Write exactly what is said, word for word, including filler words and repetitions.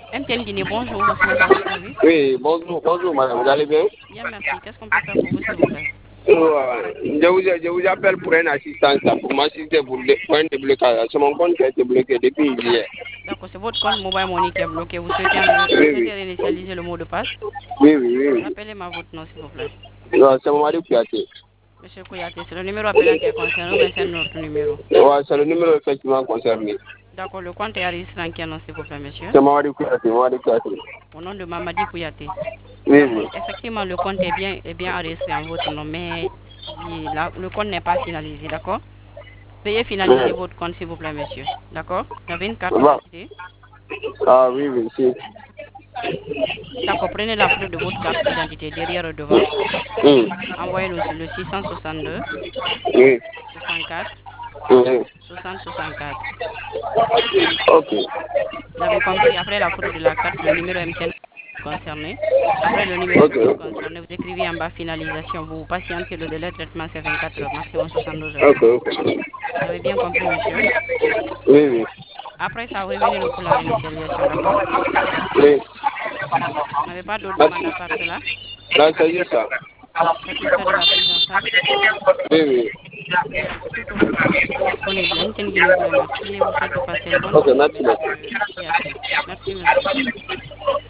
M T N Guinée, bonjour, Ousmane à votre service. Oui, bonjour, bonjour madame, vous allez bien? Bien, merci. Qu'est-ce qu'on peut faire pour vous, s'il vous plaît? Euh, je, vous, je vous appelle pour une assistance, là, pour m'assister pour, le- pour un déblocage. C'est mon compte qui a été bloqué depuis hier. D'accord, c'est votre compte Mobile Money qui est bloqué. Vous souhaitez, enle- vous Oui, souhaitez oui, réinitialiser le mot de passe? oui, oui, oui. oui. Rappelez-moi votre nom, s'il vous plaît. Non, c'est mon mari qui a été. Monsieur Kouyaté, c'est le numéro appelant qui est concerné ou bien c'est notre numéro? Ouais, c'est le numéro effectivement concerné. D'accord, le compte est enregistré en quel nom, s'il vous plaît, monsieur? C'est mon mari qui a été, mon mari qui a été. Au nom de Mamadi Kouyaté. Oui, D'accord, oui. effectivement, le compte est bien, est bien enregistré en votre nom, mais il- la- le compte n'est pas finalisé, d'accord? Veuillez finaliser Oui. votre compte, s'il vous plaît, monsieur. D'accord? Vous avez une carte Bon. d'identité? Ah oui, oui, si. D'accord, prenez la photo de votre carte d'identité derrière et devant. Hum. Envoyez-le sur le six cent soixante-deux, Oui. soixante-quatre, Oui. soixante, soixante-quatre. Ok. Vous avez compris? Après la photo de la carte, le numéro M T N concerné. Après le numéro Ok, du compte ok. concerné, vous écrivez en bas finalisation. Vous patientez, le délai de traitement c'est vingt-quatre heures, maximum soixante-douze heures. Ok, ok. Vous avez bien compris, monsieur? Oui, oui. Après ça, revenez-nous pour la réinitialisation, d'accord? Oui. Vous n'avez pas d'autres demandes Merci. à part cela? Là, c'est juste ça. Satisfait de la prise en charge? Oui, oui. Bien, toute autre question disponible. M T N Guinée vous remercie et vous souhaite de passer une bonne Ok, journée, merci monsieur beaucoup. Kouyaté. Merci, monsieur.